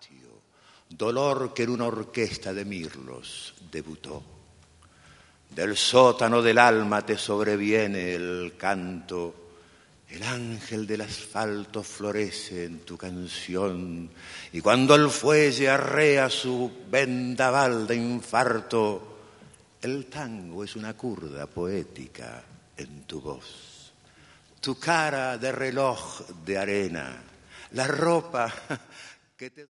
patio, dolor que en una orquesta de mirlos debutó. Del sótano del alma te sobreviene el canto, el ángel del asfalto florece en tu canción, y cuando el fuelle arrea su vendaval de infarto, el tango es una curda poética en tu voz. Tu cara de reloj de arena, la ropa que te...